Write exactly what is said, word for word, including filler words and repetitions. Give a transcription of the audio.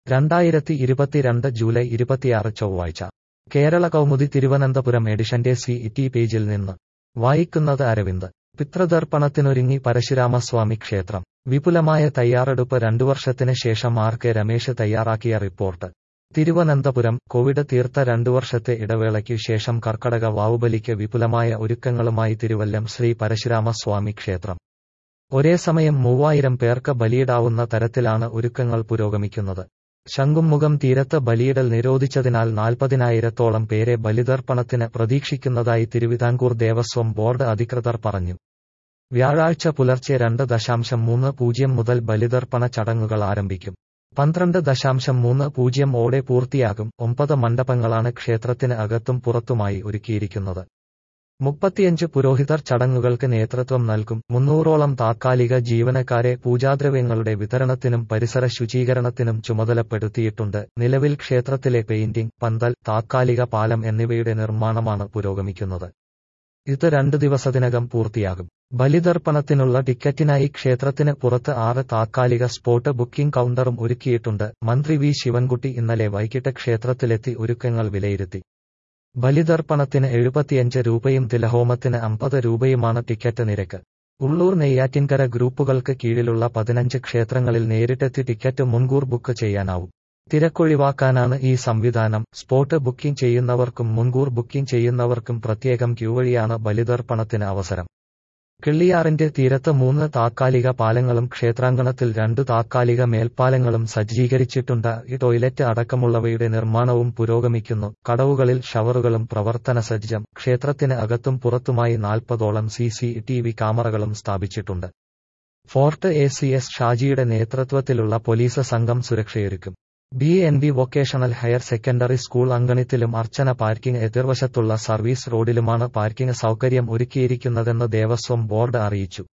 രണ്ടായിരത്തി ഇരുപത്തിരണ്ട് ജൂലൈ ഇരുപത്തിയാറ് ചൊവ്വാഴ്ച കേരള കൗമുദി തിരുവനന്തപുരം എഡിഷന്റെ സി ടി പേജിൽ നിന്ന് വായിക്കുന്നത് അരവിന്ദ്. പിതൃതർപ്പണത്തിനൊരുങ്ങി പരശുരാമസ്വാമി ക്ഷേത്രം. വിപുലമായ തയ്യാറെടുപ്പ് രണ്ടു വർഷത്തിന് ശേഷം ആർ കെ രമേശ് തയ്യാറാക്കിയ റിപ്പോർട്ട്. തിരുവനന്തപുരം. കോവിഡ് തീർത്ത രണ്ടു വർഷത്തെ ഇടവേളയ്ക്കു ശേഷം കർക്കടക വാവുബലിക്ക് വിപുലമായ ഒരുക്കങ്ങളുമായി തിരുവല്ലം ശ്രീ പരശുരാമസ്വാമി ക്ഷേത്രം. ഒരേ സമയം മൂവായിരം പേർക്ക് ബലിയിടാവുന്ന തരത്തിലാണ് ഒരുക്കങ്ങൾ പുരോഗമിക്കുന്നത്. ശംഖുമുഖം തീരത്ത് ബലിയിടൽ നിരോധിച്ചതിനാൽ നാൽപ്പതിനായിരത്തോളം പേരെ ബലിതർപ്പണത്തിന് പ്രതീക്ഷിക്കുന്നതായി തിരുവിതാംകൂർ ദേവസ്വം ബോർഡ് അധികൃതർ പറഞ്ഞു. വ്യാഴാഴ്ച പുലർച്ചെ രണ്ട് ദശാംശം മൂന്ന് പൂജ്യം മുതൽ ബലിതർപ്പണ ചടങ്ങുകൾ ആരംഭിക്കും. പന്ത്രണ്ട് ദശാംശം മൂന്ന് പൂജ്യം ഓടെ പൂർത്തിയാകും. ഒമ്പത് മണ്ഡപങ്ങളാണ് ക്ഷേത്രത്തിന് അകത്തും പുറത്തുമായി ഒരുക്കിയിരിക്കുന്നത്. മുപ്പത്തിയഞ്ച് പുരോഹിതർ ചടങ്ങുകൾക്ക് നേതൃത്വം നൽകും. മുന്നൂറോളം താത്കാലിക ജീവനക്കാരെ പൂജാദ്രവ്യങ്ങളുടെ വിതരണത്തിനും പരിസര ശുചീകരണത്തിനും ചുമതലപ്പെടുത്തിയിട്ടുണ്ട്. നിലവിൽ ക്ഷേത്രത്തിലെ പെയിന്റിംഗ്, പന്തൽ, താത്കാലിക പാലം എന്നിവയുടെ നിർമ്മാണമാണ് പുരോഗമിക്കുന്നത്. ഇത് രണ്ടു ദിവസത്തിനകം പൂർത്തിയാകും. ബലിതർപ്പണത്തിനുള്ള ടിക്കറ്റിനായി ക്ഷേത്രത്തിന് പുറത്ത് ആറ് താത്കാലിക സ്പോട്ട് ബുക്കിംഗ് കൗണ്ടറും ഒരുക്കിയിട്ടുണ്ട്. മന്ത്രി വി ശിവൻകുട്ടി ഇന്നലെ വൈകിട്ട് ക്ഷേത്രത്തിലെത്തി ഒരുക്കങ്ങൾ വിലയിരുത്തി. ബലിതർപ്പണത്തിന് എഴുപത്തിയഞ്ച് രൂപയും തിലഹോമത്തിന് അമ്പത് രൂപയുമാണ് ടിക്കറ്റ് നിരക്ക്. ഉള്ളൂർ, നെയ്യാറ്റിൻകര ഗ്രൂപ്പുകൾക്ക് കീഴിലുള്ള പതിനഞ്ച് ക്ഷേത്രങ്ങളിൽ നേരിട്ടെത്തി ടിക്കറ്റ് മുൻകൂർ ബുക്ക് ചെയ്യാനാവും. തിരക്കൊഴിവാക്കാനാണ് ഈ സംവിധാനം. സ്പോട്ട് ബുക്കിംഗ് ചെയ്യുന്നവർക്കും മുൻകൂർ ബുക്കിംഗ് ചെയ്യുന്നവർക്കും പ്രത്യേകം ക്യൂവഴിയാണ് ബലിതർപ്പണത്തിന് അവസരം. കിള്ളിയാറിന്റെ തീരത്ത് മൂന്ന് താത്കാലിക പാലങ്ങളും ക്ഷേത്രാങ്കണത്തിൽ രണ്ടു താത്കാലിക മേൽപ്പാലങ്ങളും സജ്ജീകരിച്ചിട്ടുണ്ട്. ഈ ടോയ്ലറ്റ് അടക്കമുള്ളവയുടെ നിർമ്മാണവും പുരോഗമിക്കുന്നു. കടവുകളിൽ ഷവറുകളും പ്രവർത്തനസജ്ജം. ക്ഷേത്രത്തിന് അകത്തും പുറത്തുമായി നാൽപ്പതോളം സി സി ടി വി ക്യാമറകളും സ്ഥാപിച്ചിട്ടുണ്ട്. ഫോർട്ട് എ സി എസ് ഷാജിയുടെ നേതൃത്വത്തിലുള്ള പോലീസ് സംഘം സുരക്ഷയൊരുക്കും. B N B vocational higher secondary school അങ്കണത്തിലും അർച്ചന പാർക്കിംഗ് എതിർവശത്തുള്ള സർവീസ് റോഡിലുമാണ് പാർക്കിംഗ് സൗകര്യം ഒരുക്കിയിരിക്കുന്നതെന്ന് ദേവസ്വം ബോർഡ് അറിയിച്ചു.